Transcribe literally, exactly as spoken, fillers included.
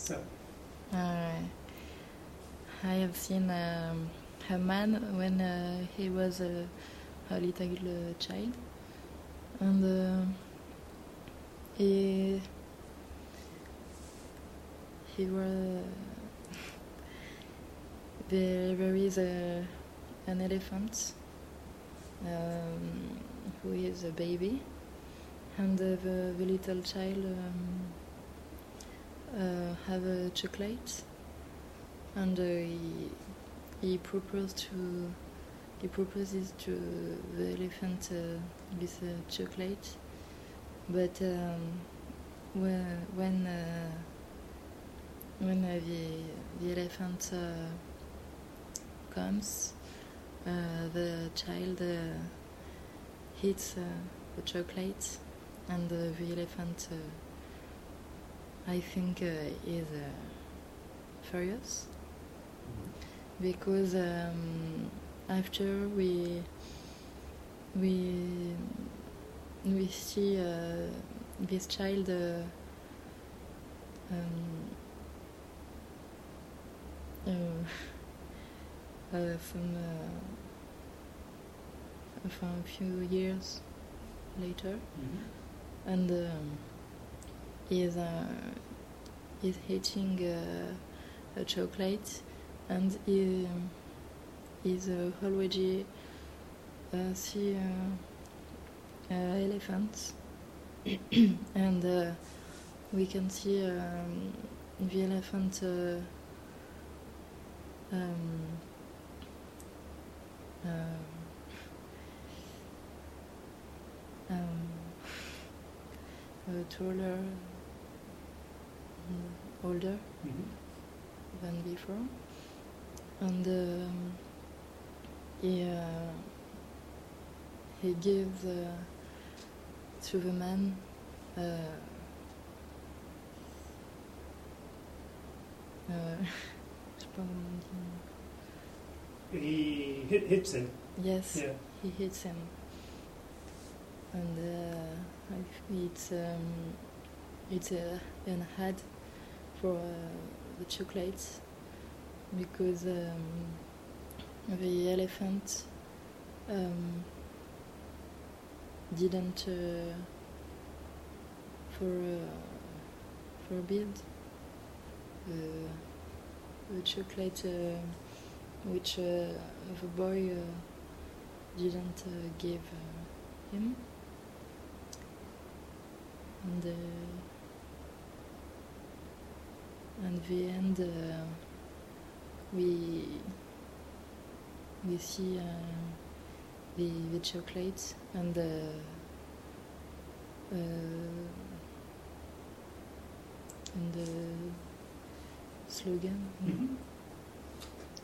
So, Uh, I have seen um, a man when uh, he was a, a little uh, child, and uh, he he was there. There is a, an elephant um, who is a baby, and uh, the, the little child um, uh, have a chocolate, and uh, he, he proposed to he proposes to the elephant uh, with a chocolate, but um, when when uh, when uh, the the elephant uh, comes, uh, the child uh, eats uh, the chocolate, and uh, the elephant, uh, I think, uh, is uh, furious because um, after we we we see uh, this child uh, um, uh, uh, from uh, from a few years later, mm-hmm. and um, is uh, is eating uh, a chocolate, and he is uh, already uh, see uh, uh, elephants, and uh, we can see um, the elephant uh, um, uh, um, uh, taller, mm, older Mm-hmm. than before, and um, he uh, he gives uh, to the man uh, uh, je sais pas comment on dit. He hit, hits him. Yes, Yeah. he hits him, and uh, I think it's um, it's uh, an ad for uh, the chocolates, because um, the elephant um, didn't uh, for uh, forbid the, the chocolate uh, which uh, the boy uh, didn't uh, give uh, him, and uh, and the end uh, we we see uh, the the chocolate and the uh, and the slogan. Mm-hmm.